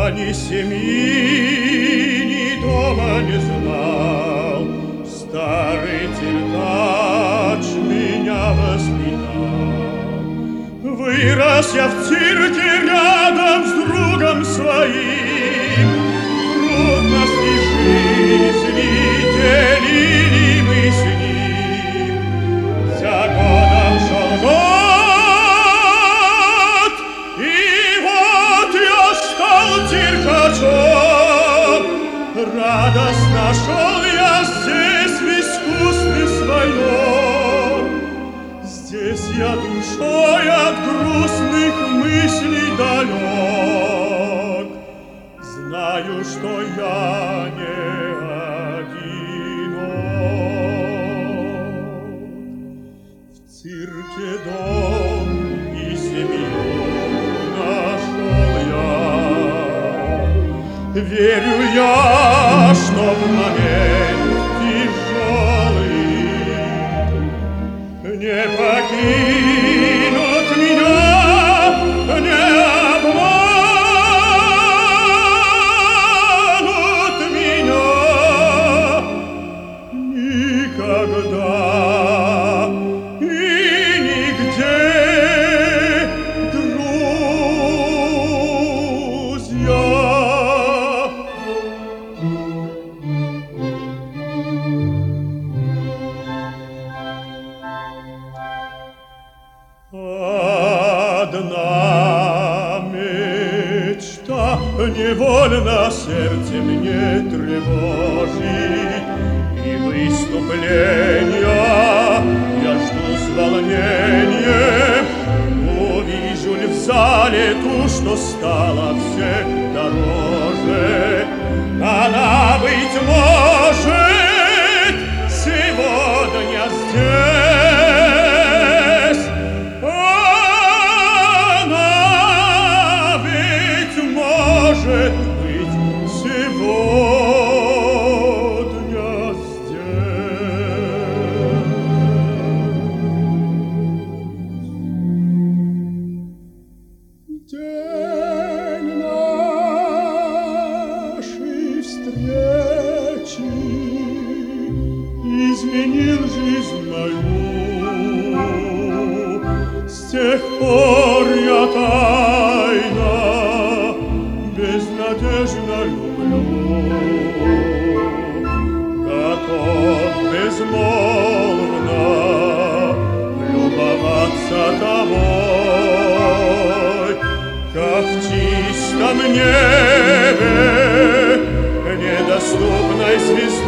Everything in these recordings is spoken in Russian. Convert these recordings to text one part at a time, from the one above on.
ни семьи, ни дома не знал. Старый циркач меня воспитал. Вырос я в цирке рядом с другом своим. Трудности жизни делили мы с ним. За годом шел год, и вот я стал циркачом. Радостно шел я здесь в искусстве своем. Здесь я душой от грустных мыслей далек. Знаю, что я не одинок. В цирке дом и семью нашел я. Верю я, что в момент тяжелый не покинут меня, не обманут меня никогда и нигде, друзья. Одна мечта невольно сердце мне тревожит, и выступления я жду с волнением. Увижу ли в зале ту, что стала всех дороже? Она, быть может, сегодня здесь. Она, ведь может быть, сегодня здесь. День нашей встречи изменил жизнь мою. С тех пор я тайно, безнадежно люблю. Готов безмолвно любоваться тобой, как в чистом небе недоступной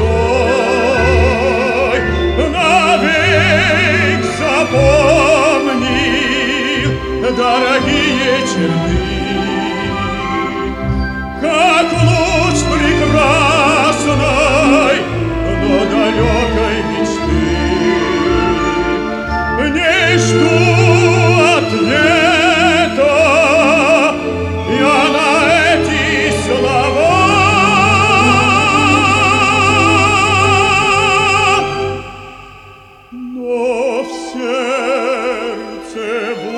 звездой. Навек запомнил дорогие черты, как луч прекрасной, но далекой мечты. Не жду ответа я на эти слова. Но в сердце